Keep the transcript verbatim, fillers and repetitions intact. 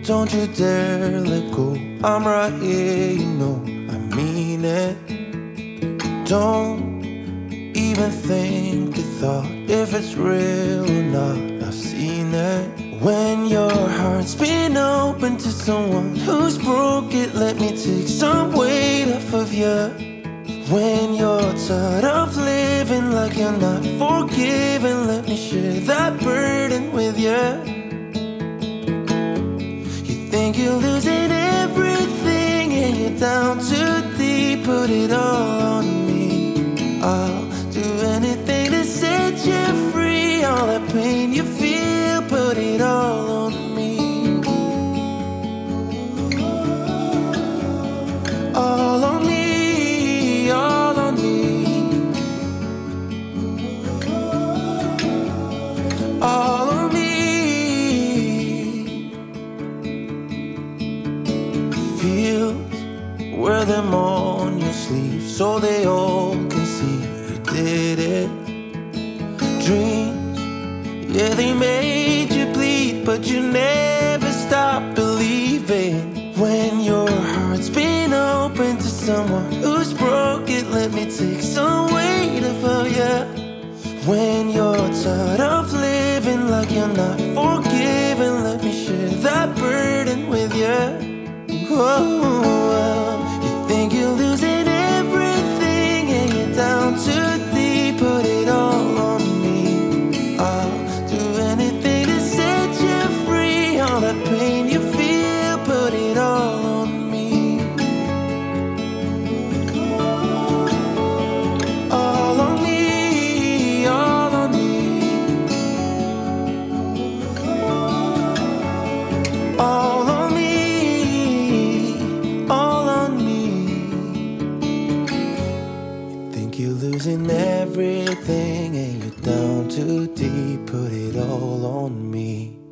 Don't you dare let go. I'm right here, you know I mean it. Don't even think the thought if it's real or not. I've seen it. When your heart's been open to someone who's broke it, let me take some weight off of you. When you're tired of living like you're not forgiven, let me share that burden with you. You think you're losing everything and you're down too deep, put it all on me. I'll do anything to set you free. All that pain you feel, put it all on me. All on me, all on me. All on me. Feels, wear them on your sleeve so they all can see you did it. Dreams, yeah, they made you bleed, but you never stop believing. When your heart's been open to someone who's broke it, let me take some weight off of you. When you're tired of living like you're not forgiven, let me share that burden with you. Oh, you think you're losing everything and you're down too deep, put it all on me. I'll do anything to set you free. All that pain you feel, put it all on me. All on me, all on me. All on me, all on me. You think you're losing everything and you're down too deep, put it all on me.